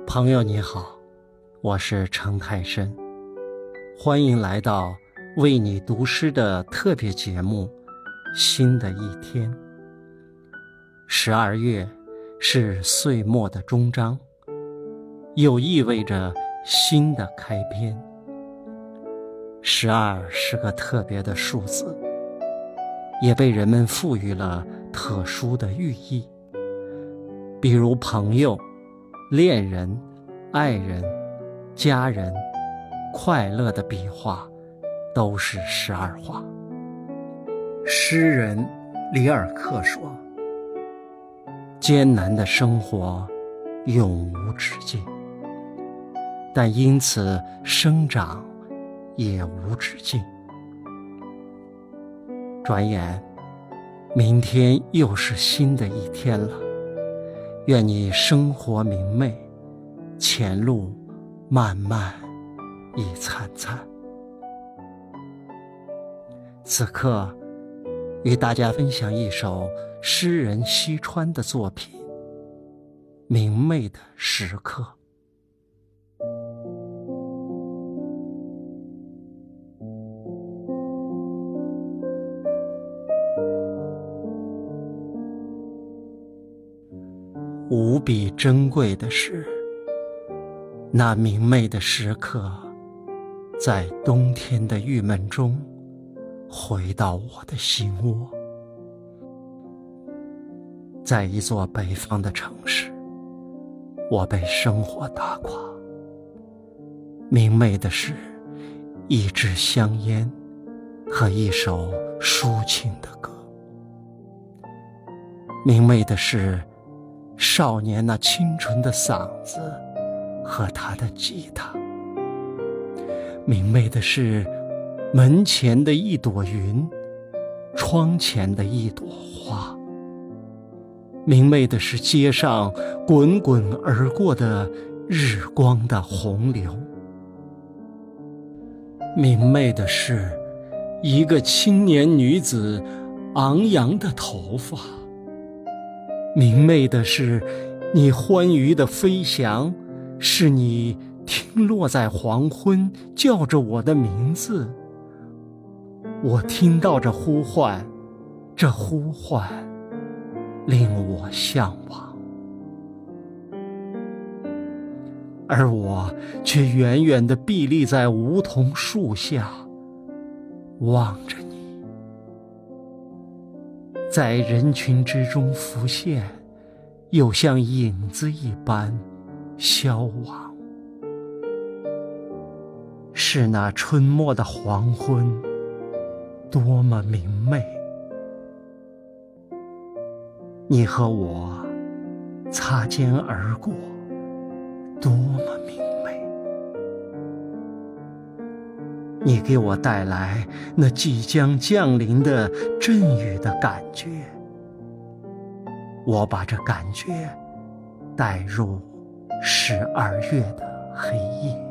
朋友你好，我是程太深，欢迎来到为你读诗的特别节目新的一天。12月是岁末的终章，又意味着新的开篇。12是个特别的数字，也被人们赋予了特殊的寓意，比如朋友、恋人、爱人、家人，快乐的笔画都是12画。诗人里尔克说，艰难的生活永无止境，但因此生长也无止境。转眼明天又是新的一天了，愿你生活明媚，前路漫漫亦灿灿。此刻与大家分享一首诗人西川的作品《明媚的时刻》。无比珍贵的是，那明媚的时刻，在冬天的郁闷中回到我的心窝。在一座北方的城市，我被生活打垮。明媚的是一支香烟和一首抒情的歌。明媚的是少年那清纯的嗓子和他的吉他。明媚的是门前的一朵云，窗前的一朵花。明媚的是街上滚滚而过的日光的洪流。明媚的是一个青年女子昂扬的头发。明媚的是你欢愉的飞翔，是你听落在黄昏叫着我的名字。我听到这呼唤，这呼唤令我向往，而我却远远地屹立在梧桐树下，望着你。在人群之中浮现，又像影子一般消亡。是那春末的黄昏多么明媚，你和我擦肩而过，多么明媚。你给我带来那即将降临的阵雨的感觉，我把这感觉带入12月的黑夜。